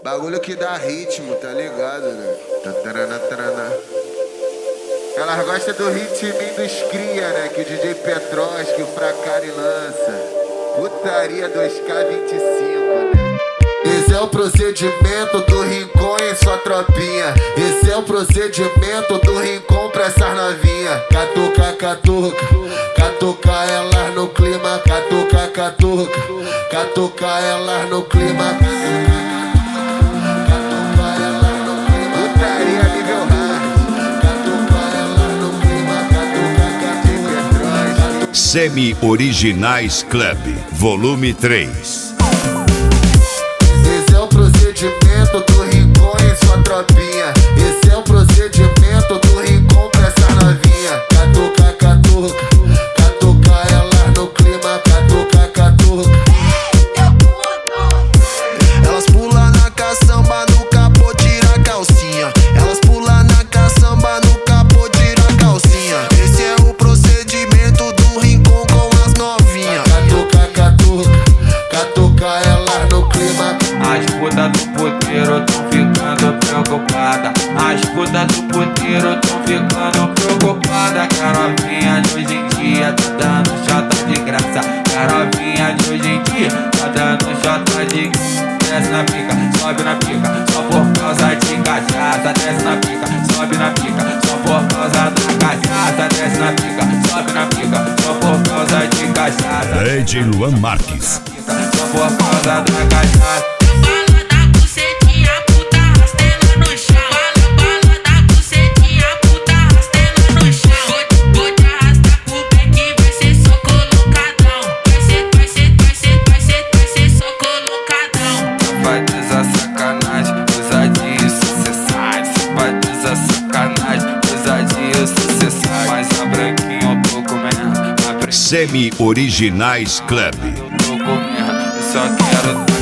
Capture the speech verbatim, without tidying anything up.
Bagulho que dá ritmo, tá ligado, né? Tatarana, tarana. Elas gostam do ritminho dos cria, né? Que o D J Petros, que o Fracari lança. Putaria dois K vinte e cinco, né? Esse é o procedimento do Rincon em sua tropinha. Esse é o procedimento do Rincon pra essas novinha. Catuca, catuca, catuca elas no clima. Catuca, catuca, catuca elas no clima. Catuca elas no clima. Putaria nível hard. Catuca elas no clima. Catuca, catuca, Petros. Semi Originais Club, volume três. Esse é o procedimento do Rincon em sua tropinha. Esse é o procedimento do Rincon pra essa novinha. Catuca, catuca, catuca elas no clima. Catuca, catuca. Elas pulam na caçamba, no capô, tira a calcinha. Elas pulam na caçamba, no capô, tira a calcinha. Esse é o procedimento do Rincon com as novinhas. Catuca, catuca, catuca elas no clima. As putas do puteiro tão ficando preocupada. As putas do puteiro tão ficando preocupada. Que a novinha de hoje em dia tá dando chata de graça. Que a novinha de hoje em dia tá dando chata de graça. Desce na pica, sobe na pica, só por causa de cachaça. Desce na pica, sobe na pica, só por causa da cachaça. Desce na pica, sobe na pica, só por causa de cachaça. D J Luan Marques. Só por causa da cachaça. Semi Originais Club. Tô comendo, só quero